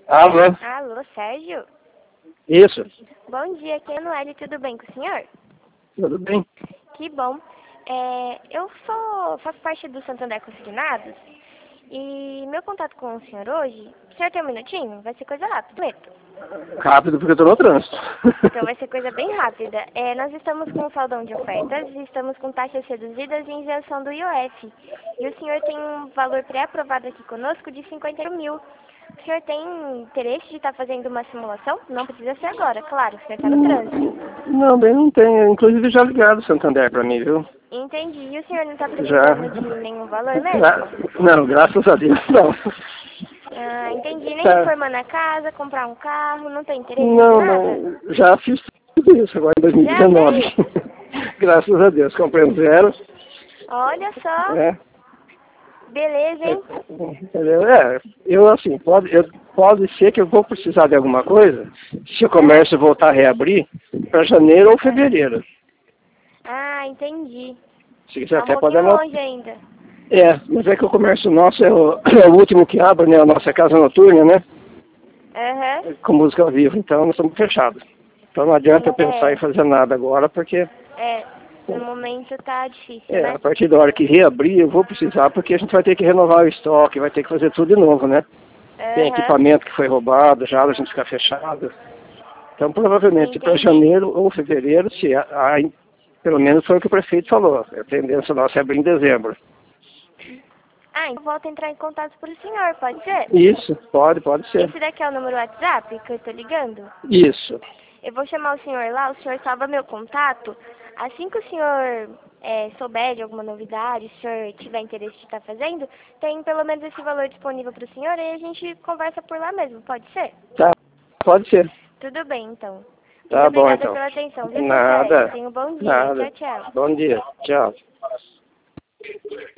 Alô? Alô, Sérgio? Isso. Bom dia, aqui é a Noelle, tudo bem com o senhor? Tudo bem? Que bom. Eu faço parte do Santander Consignados e meu contato com o senhor hoje, o senhor tem um minutinho? Vai ser coisa rápida, prometo. Rápido porque eu tô no trânsito. Então vai ser coisa bem rápida. Nós estamos com um faldão de ofertas e estamos com taxas reduzidas e isenção do IOF. E o senhor tem um valor pré-aprovado aqui conosco de 50 mil. O senhor tem interesse de estar fazendo uma simulação? Não precisa ser agora, claro, o senhor está no trânsito. Não, bem, não tem. Inclusive já ligaram o Santander pra mim, viu? Entendi. E o senhor não está Já. precisando de nenhum valor mesmo? Não, graças a Deus, não. Ah, entendi. Nem Tá. reformando a casa, comprar um carro, não tem interesse Não, em nada? não. Já fiz tudo isso agora em 2019. Já Graças a Deus, comprei um zero. Olha só. É. Beleza, hein? Entendeu? Pode ser que eu vou precisar de alguma coisa, se o comércio voltar a reabrir, para janeiro ou fevereiro. Ah, entendi. Se quiser Tá um até pode pouquinho anotar. longe ainda. Mas é que o comércio nosso é o último que abre, né? A nossa casa noturna, né? Aham. Com música ao vivo, então nós estamos fechados. Então não adianta eu pensar em fazer nada agora, porque No momento tá difícil, né? a partir da hora que reabrir eu vou precisar, porque a gente vai ter que renovar o estoque, vai ter que fazer tudo de novo, né? Tem equipamento que foi roubado, já a gente ficar fechado. Então provavelmente para janeiro ou fevereiro, pelo menos foi o que o prefeito falou. A tendência nossa é abrir em dezembro. Ah, então volto a entrar em contato por o senhor, pode ser? Isso, pode ser. Esse daqui é o número WhatsApp que eu tô ligando? Isso. Eu vou chamar o senhor lá, o senhor salva meu contato. Assim que o senhor souber de alguma novidade, se o senhor tiver interesse de estar fazendo, tem pelo menos esse valor disponível para o senhor e a gente conversa por lá mesmo, pode ser? Tá, pode ser. Tudo bem, então. Tá Muito bom, obrigada então. pela atenção, viu, seu Nada. Sérgio? Tenha um bom dia. Nada. Tchau, tchau. Bom dia. Tchau.